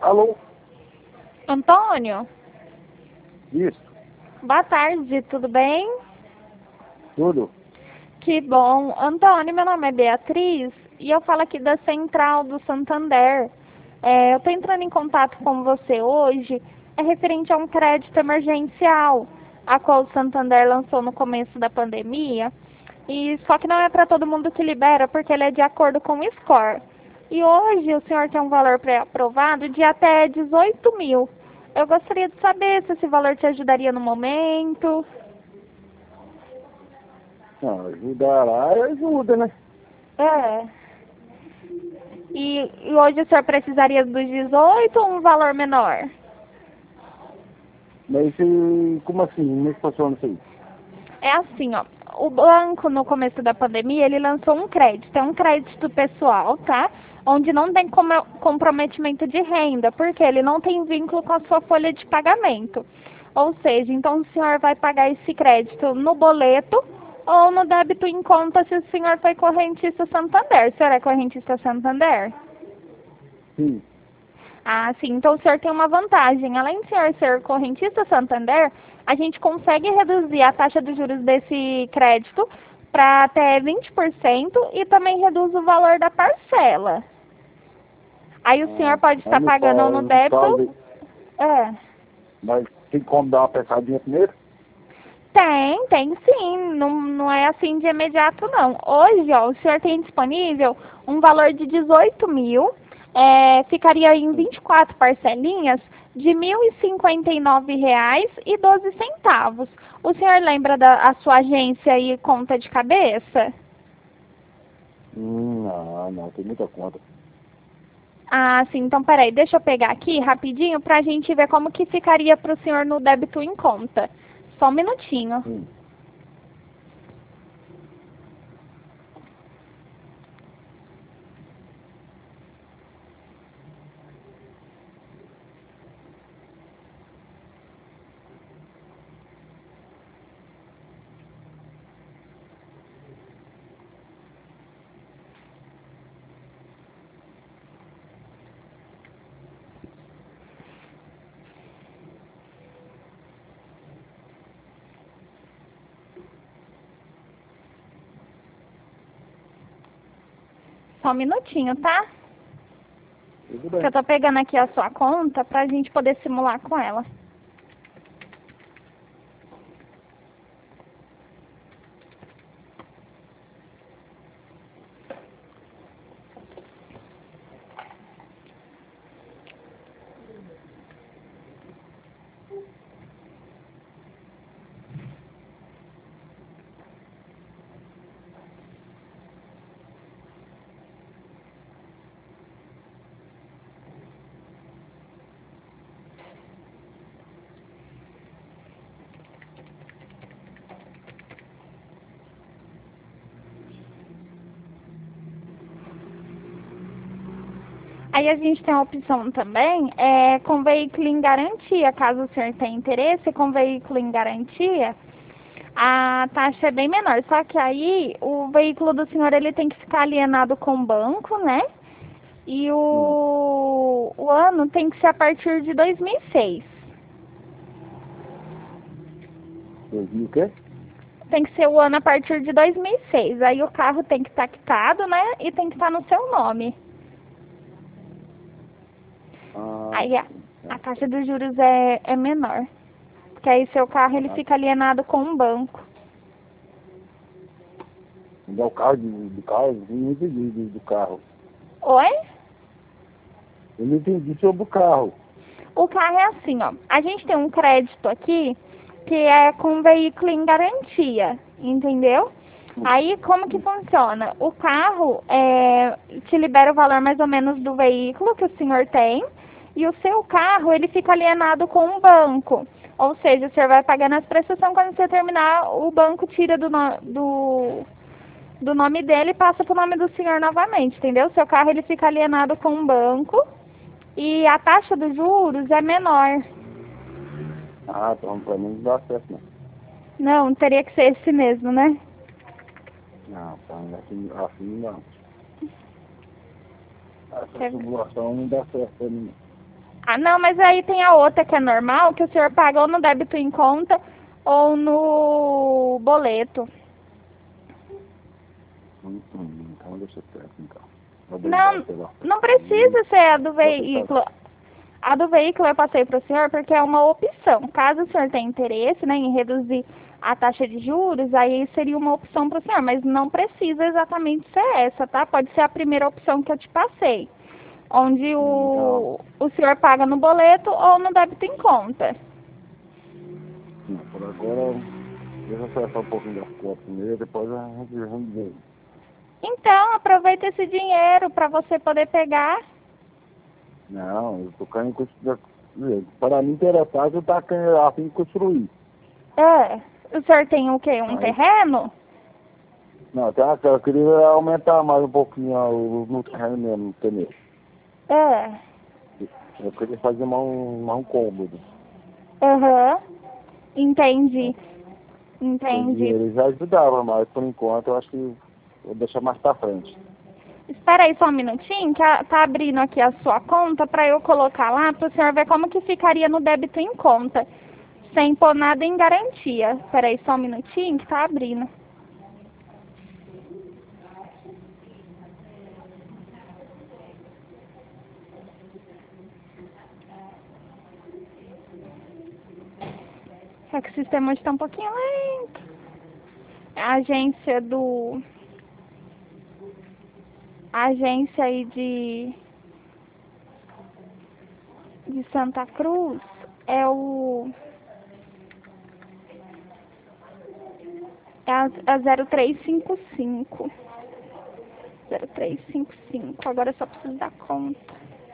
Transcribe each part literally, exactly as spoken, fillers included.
Alô? Antônio? Isso, Boa tarde, tudo bem? tudo? Que bom. Antônio, meu nome é Beatriz e eu falo aqui da Central do Santander. É, eu estou entrando em contato com você hoje, é referente a um crédito emergencial, a qual o Santander lançou no começo da pandemia, e só que não é para todo mundo que libera, porque ele é de acordo com o score. E hoje o senhor tem um valor pré-aprovado de até dezoito mil. Eu gostaria de saber se esse valor te ajudaria no momento. Não, ajudará, ajuda, né? É. E, e hoje o senhor precisaria dos dezoito ou um valor menor? Mas e, como assim? Como é que funciona isso aí? É assim, ó. O banco, no começo da pandemia, ele lançou um crédito. É um crédito pessoal, tá? Onde não tem com- comprometimento de renda, porque ele não tem vínculo com a sua folha de pagamento. Ou seja, então o senhor vai pagar esse crédito no boleto ou no débito em conta se o senhor foi correntista Santander. O senhor é correntista Santander? Sim. Ah, sim. Então o senhor tem uma vantagem. Além de o senhor ser correntista Santander, a gente consegue reduzir a taxa de juros desse crédito para até vinte por cento e também reduz o valor da parcela. Aí o senhor Ah, pode mas estar no, pagando ou ca- no no débito. caso, É. mas tem como dar uma pensadinha primeiro? Tem, tem sim. Não, não é assim de imediato, não. Hoje, ó, o senhor tem disponível um valor de dezoito mil, é, ficaria em Sim. vinte e quatro parcelinhas de mil e cinquenta e nove reais e doze centavos. O senhor lembra da a sua agência e conta de cabeça? Hum, não, não, tem muita conta. Ah, sim. Então, peraí, deixa eu pegar aqui rapidinho para a gente ver como que ficaria para o senhor no débito em conta. Só um minutinho. Sim. Só um minutinho, tá? Tudo Que bem. eu tô pegando aqui a sua conta pra gente poder simular com ela. Aí a gente tem a opção também é, com veículo em garantia, caso o senhor tenha interesse, com veículo em garantia, a taxa é bem menor. Só que aí o veículo do senhor ele tem que ficar alienado com o banco, né? E Sim. o, o ano tem que ser a partir de dois mil e seis. Eu vi o quê? Tem que ser o ano a partir de dois mil e seis. Aí o carro tem que estar quitado, né? E tem que estar no seu nome. Ah, Aí a, sim. a Tá. taxa de juros é, é menor. Porque aí seu carro ele Ah, fica alienado com um banco. me dá o carro de- do carro, eu não entendi do, do carro. Oi? Eu não entendi sobre o carro. O carro é assim, ó. A gente tem um crédito aqui que é com veículo em garantia, entendeu? Sim. Aí como que Sim. funciona? O carro é, te libera o valor mais ou menos do veículo que o senhor tem e o seu carro ele fica alienado com um banco. Ou seja, o senhor vai pagando as prestações, quando você terminar, o banco tira do, no- do, do nome dele e passa para o nome do senhor novamente, entendeu? Seu carro ele fica alienado com um banco e a taxa dos juros é menor. Ah, então pra mim não dá certo, não. Não, teria que ser esse mesmo, né? Não, tá, assim, assim não. Essa Quer- simulação não dá certo pra mim. Ah, não, mas aí tem a outra que é normal, que o senhor paga ou no débito em conta ou no boleto. Hum, hum, então deixa quieto, então. Não, Obrigado pela... não precisa ser a do Vou tentar. veículo. A do veículo eu passei para o senhor porque é uma opção. Caso o senhor tenha interesse, né, em reduzir a taxa de juros, aí seria uma opção para o senhor, mas não precisa exatamente ser essa, tá? Pode ser a primeira opção que eu te passei, onde o, o senhor paga no boleto ou no débito em conta. Não, por agora, deixa eu acertar um pouquinho das contas primeiro, depois a gente vê. Então, aproveita esse dinheiro para você poder pegar. Não, eu tô querendo construir. Para mim, interessado, eu tá querendo a fim de construir. É, o senhor tem o quê? Um Aí, terreno? não, tá, eu queria aumentar mais um pouquinho o, no terreno mesmo, entendeu? É. Eu queria fazer mais um, mais um cômodo. Aham. Entendi. Com Entendi. dinheiro já ajudava, mas por enquanto eu acho que vou deixar mais pra frente. Espera aí só um minutinho, que a- tá abrindo aqui a sua conta para eu colocar lá para o senhor ver como que ficaria no débito em conta, sem pôr nada em garantia. Espera aí só um minutinho que tá abrindo. É que o sistema hoje tá um pouquinho lento. A agência do... A agência aí de... de Santa Cruz é o... É a, a zero três cinco cinco. zero três cinco cinco. Agora eu só preciso da conta.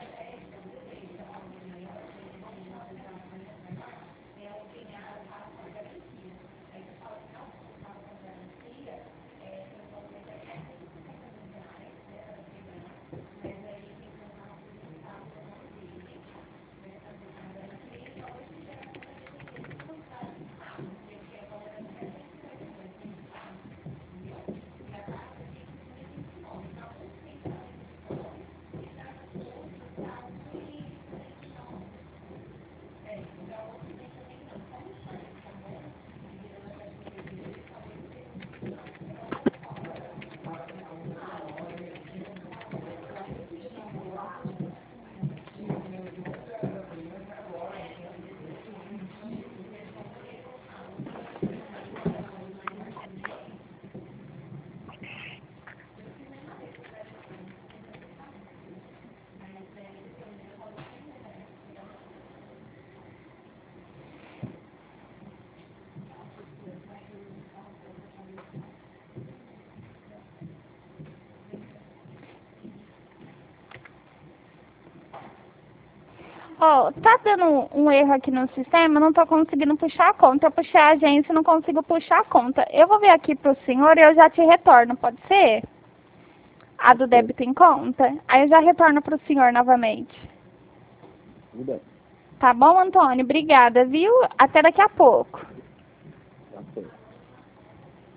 Ó, oh, tá dando um erro aqui no sistema, não tô conseguindo puxar a conta. Eu puxei a agência e não consigo puxar a conta. Eu vou ver aqui pro senhor e eu já te retorno, pode ser? A do débito em conta? Aí eu já retorno pro senhor novamente. Tudo bem. Tá bom, Antônio? Obrigada, viu? Até daqui a pouco. Tá certo.